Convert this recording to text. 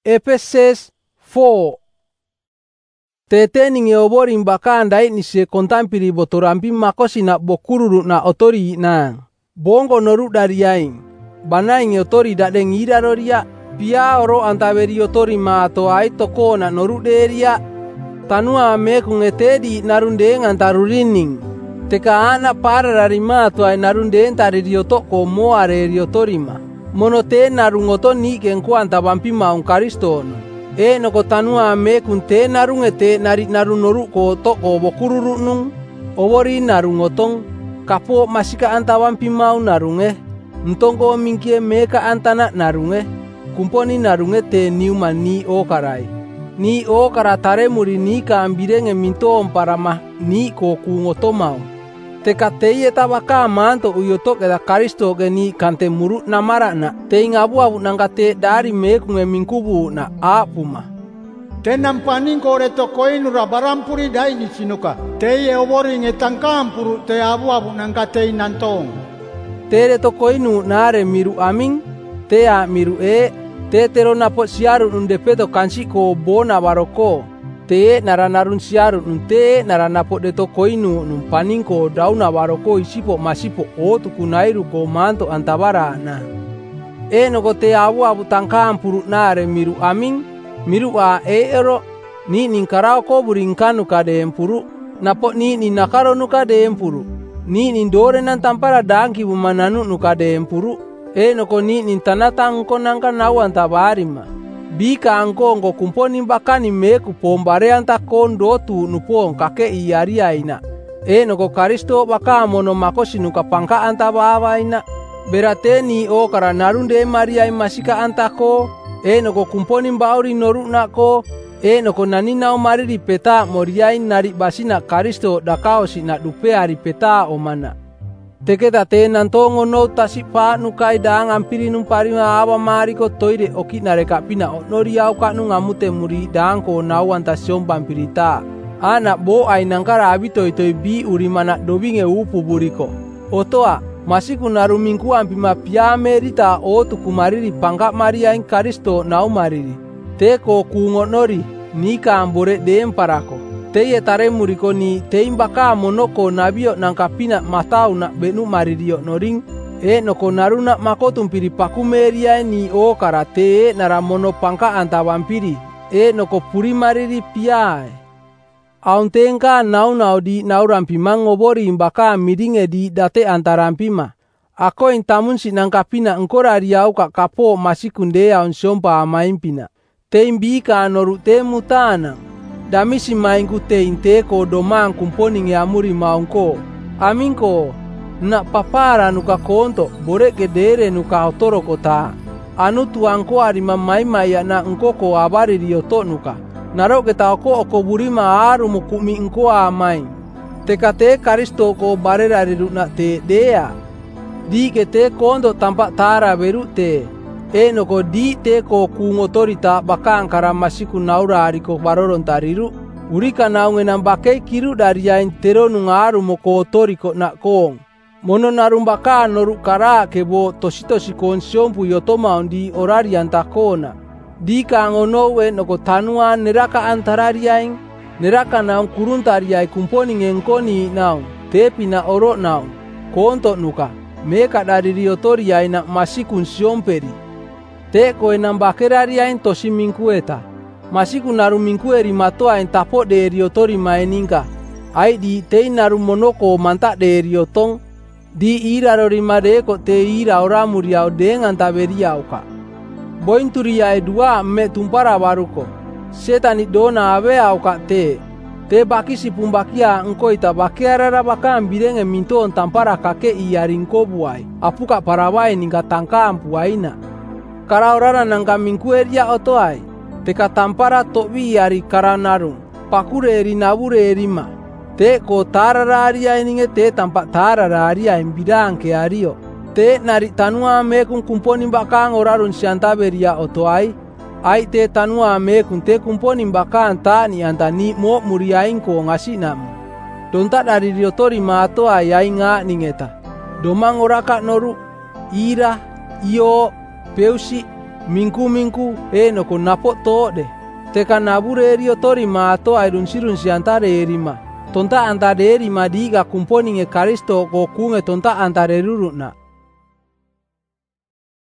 Efeses 4. Tete ninge obori mbaka andai nise kontampiri botorampi makosi na bokururu na otori na bongo noru dari yain bana inge otori dadeng ira roria pia oro antaveri otori ma to ai toko na noru deria tanua me kungeti narunde ngantarurining teka ana para rarima to ai narunde ntariri otoko mo are otori ma monote narungoto ni kenku antavampi maung karistono no ko tanua me kunte narungete nari narunoru ko toko bokururu nung obori narungotong kapo masika antawampi mau narunge ntongo mingkie meka antana narunge kumponi narungete niuma ni okarai ni okara tare muri ni ka ambirenge minto omparama ni ko kungoto mau teka teye tabaka manto uyoto keda karisto geni kante muru namara na teingabu abu nangate dari mekunge mingkubu na apuma tenam paning kore tokoinu rabarampuri daini sinuka teye obori ngetangkampuru te abu abu nangate nantong tere tokoinu nare miru aming te a miru te tero napo siaru undepeto kansi ko bona baroko te naranarun siaru nunte naranapo de tokoinu num paningko dauna baroko isipo masipo otu kunairu ko manto antabara na noko te abu abu tangkampuru nare miru aming miru a ero ni ninkarao ko burinkanu kade empuru napo ni nakaro nukade empuru ni ndore nan tampara danki bumananu nukade empuru noko ni tanata angko nangka nawan tabarima bika angko ngo kumponi bakani meku pombare anta kondo tu nupong kake iyaria ina noko karisto baka mono makosi nuka pangka anta bawa ina berate ni okara narunde maria masika antako noko kumponi bauri noru nako noko nanina omariri peta moriain nari basina karisto dakao si na dupe ari peta omana teketa te nantongo no tasipa nukai dang ampiri numparima awa mariko toire oki nareka pina onori au ka nungamute muri dangko nawan tasion pampirita ana bo ai nangkara abito itoi bi urimana dobinge upu buriko otoa masiku narumingku ampima pia merita otu kumariri pangka maria in karisto nau mariri teko kungonori nika ambore dem parako teye tare muriko ni teimbaka monoko nabio nangkapina matau na benu maririo noring noko naruna makotumpiri pakumeria ni o karate naramono pangka antawampiri noko puri mariri piae auntenka nau di naurampima ngobori imbaka miringe di date antarampima ako intamun si nangkapina ngkorari au ka kapo masikunde aun sompa amaimpina teimbika noru temu tanang damisi maingku teinte ko domang kumponing yamuri maungko amingko na papara nuka konto bore gedere nuka otoro kota anu tuangko arima maimaya na ngkoko abari rioto nuka naro kita oko burima aru mukumi ngko amai tekate karisto ko barera riruna te dea di kete kondo tampak tara beru te noko di te ko kungotorita baka angkara masiku naura ariko baroron tariru urika naungenam bake kiru dari yain tero nungaru moko otoriko na kong mono narumbaka noru kara kebo tositosi konsiompu yotoma di orari antakona di kangonowe noko tanua neraka antarari yain neraka naung kuruntari yai kumponi ngengkoni naung tepi na oro naung konto nuka meka dari riotori yaina masikun siomperi teko enambakeraria en tosi mingkueta masiku naru mingkueri matoa en tapo de riotori maeninga ai di tei naru monoko manta de riotong di ira rori madeko te ira ora muriau dengan taberia uka bointuria edua me tumpara baruko setani dona ave auka te baki si pumbakia ngkoita bakiarara bakam birenge minton tampara kake iaringko buai apuka parabai ninga tangkam puaina karaurara nangka mingkueria otoai teka tampara tobi ari karanarung pakure eri nabure erima te ko tarararia ininge te tampak tarararia embidang ke ario te nari tanua mekun kumponi bakang orarun siantaberia otoai ai te tanua mekun te kumponi bakang tani antani mo muriainko ngasinam donta dari riotori mato ai nga ningeta domang oraka noru ira iyo Peusi mingku eno ko napok tode. Teka nabure rio tori mato aidun sirun si antare erima. Tonta antare erima diga kumponing e Karisto ko kunge tonta antare ruruna.